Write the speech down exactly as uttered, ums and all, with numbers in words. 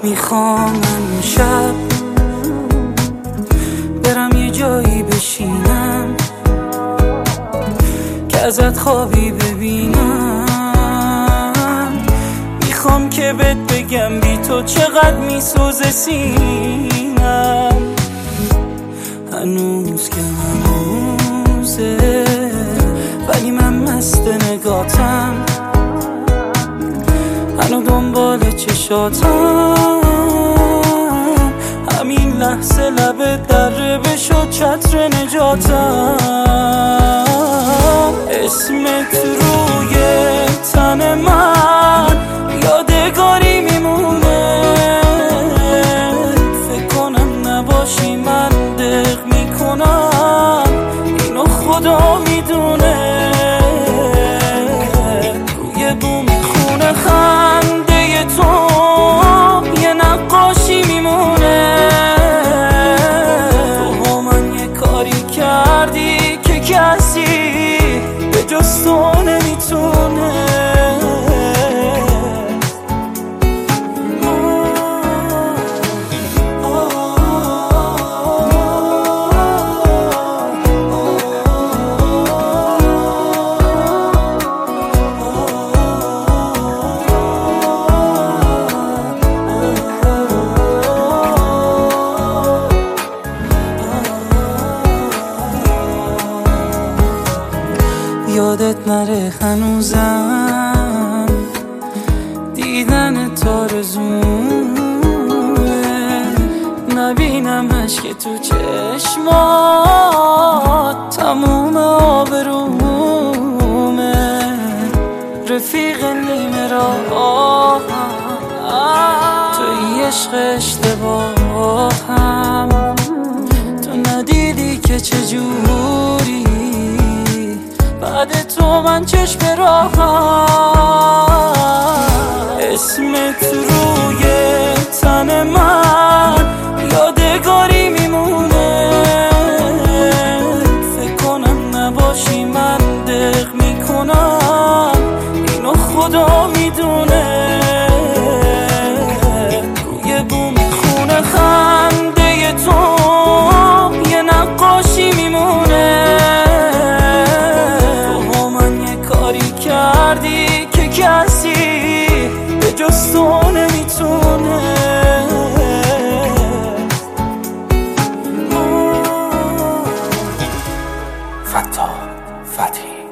میخوام من شب برم یه جایی بشینم که ازت خوابی ببینم. میخوام که بهت بگم بی تو چقدر میسوزه سینم. هنوز که هنوزه ولی من مست نگاتم، هنو دنبال چشاتم. همین لحظه لبت دره بشد چتر نجاتم. اسمت روی تن من یادگاری میمونه، فکر کنم نباشی من دق میکنم، اینو خدا میدونه. روی بوم خونه خنده تو یه نقاشی میمونه. تو با من یه کاری کردی که کسی به جز تو نمیتونه. یادت نره هنوزم دیدن تارزومه، نبینم عشق تو چشمات تموم آبرومه. رفیق نیمه راه توی عشق اشتباهم، تو ندیدی که چجوری بعد تو من چشم راهم. اسمت روی تن من یادگاری میمونه، فکر کنم نباشی من دق میکنم، اینو خدا میدونه. روی بوم خونه خنده تو یه نقاشی میمونه. کردی که کسی به جز تو نمیتونه. فتا فتی